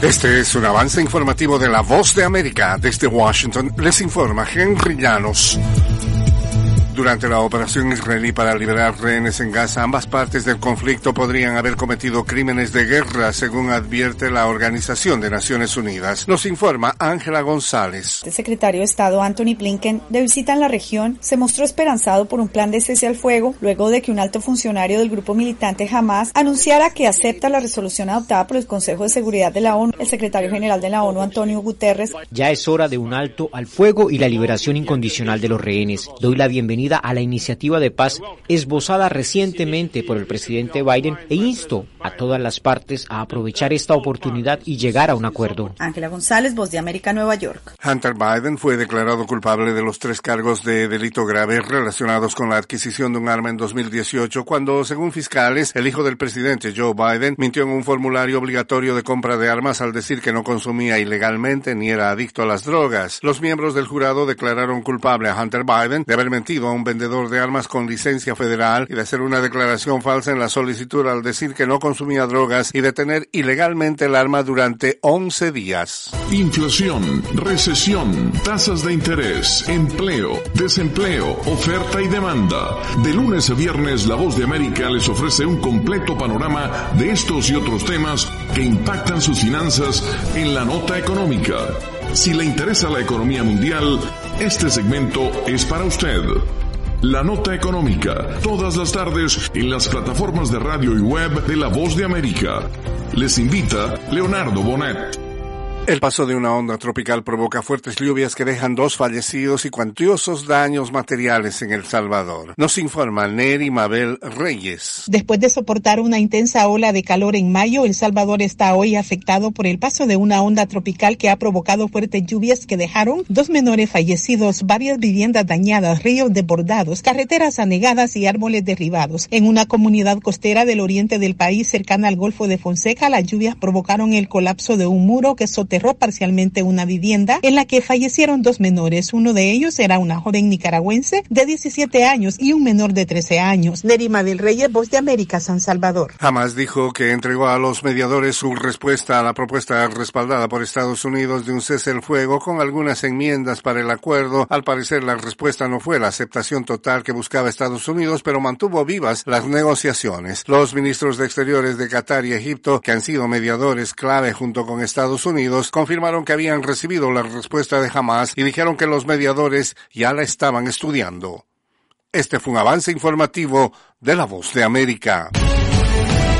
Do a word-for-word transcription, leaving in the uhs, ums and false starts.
Este es un avance informativo de La Voz de América. Desde Washington les informa Henry Llanos. Durante la operación israelí para liberar rehenes en Gaza, ambas partes del conflicto podrían haber cometido crímenes de guerra, según advierte la Organización de Naciones Unidas. Nos informa Ángela González. El secretario de Estado Antony Blinken, de visita en la región, se mostró esperanzado por un plan de cese al fuego luego de que un alto funcionario del grupo militante Hamas anunciara que acepta la resolución adoptada por el Consejo de Seguridad de la ONU. El secretario general de la ONU, Antonio Guterres: ya es hora de un alto al fuego y la liberación incondicional de los rehenes. Doy la bienvenida a la iniciativa de paz esbozada recientemente por el presidente Biden e insto a todas las partes a aprovechar esta oportunidad y llegar a un acuerdo. Ángela González, Voz de América, Nueva York. Hunter Biden fue declarado culpable de los tres cargos de delito grave relacionados con la adquisición de un arma en dos mil dieciocho, cuando, según fiscales, el hijo del presidente Joe Biden mintió en un formulario obligatorio de compra de armas al decir que no consumía ilegalmente ni era adicto a las drogas. Los miembros del jurado declararon culpable a Hunter Biden de haber mentido a un vendedor de armas con licencia federal y de hacer una declaración falsa en la solicitud al decir que no consumía drogas y de tener ilegalmente el arma durante once días. Inflación, recesión, tasas de interés, empleo, desempleo, oferta y demanda. De lunes a viernes, La Voz de América les ofrece un completo panorama de estos y otros temas que impactan sus finanzas en la nota económica. Si le interesa la economía mundial, este segmento es para usted. La Nota Económica, todas las tardes en las plataformas de radio y web de La Voz de América. Les invita Leonardo Bonet. El paso de una onda tropical provoca fuertes lluvias que dejan dos fallecidos y cuantiosos daños materiales en El Salvador. Nos informa Neri Mabel Reyes. Después de soportar una intensa ola de calor en mayo, El Salvador está hoy afectado por el paso de una onda tropical que ha provocado fuertes lluvias que dejaron dos menores fallecidos, varias viviendas dañadas, ríos desbordados, carreteras anegadas y árboles derribados. En una comunidad costera del oriente del país, cercana al Golfo de Fonseca, las lluvias provocaron el colapso de un muro que soterró parcialmente una vivienda en la que fallecieron dos menores. Uno de ellos era una joven nicaragüense de diecisiete años y un menor de trece años. Nerima del Reyes, Voz de América, San Salvador. Hamas dijo que entregó a los mediadores su respuesta a la propuesta respaldada por Estados Unidos de un cese al fuego con algunas enmiendas para el acuerdo. Al parecer, la respuesta no fue la aceptación total que buscaba Estados Unidos, pero mantuvo vivas las negociaciones. Los ministros de Exteriores de Qatar y Egipto, que han sido mediadores clave junto con Estados Unidos, confirmaron que habían recibido la respuesta de Hamas y dijeron que los mediadores ya la estaban estudiando. Este fue un avance informativo de La Voz de América.